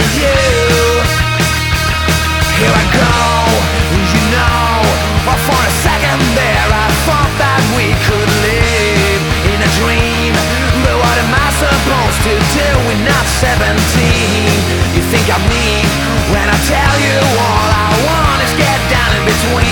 you. Here I go, you know. Well, for a second there I thought that we could live in a dream. But what am I supposed to do? We're not 17. You think I'm mean when I tell you all I want.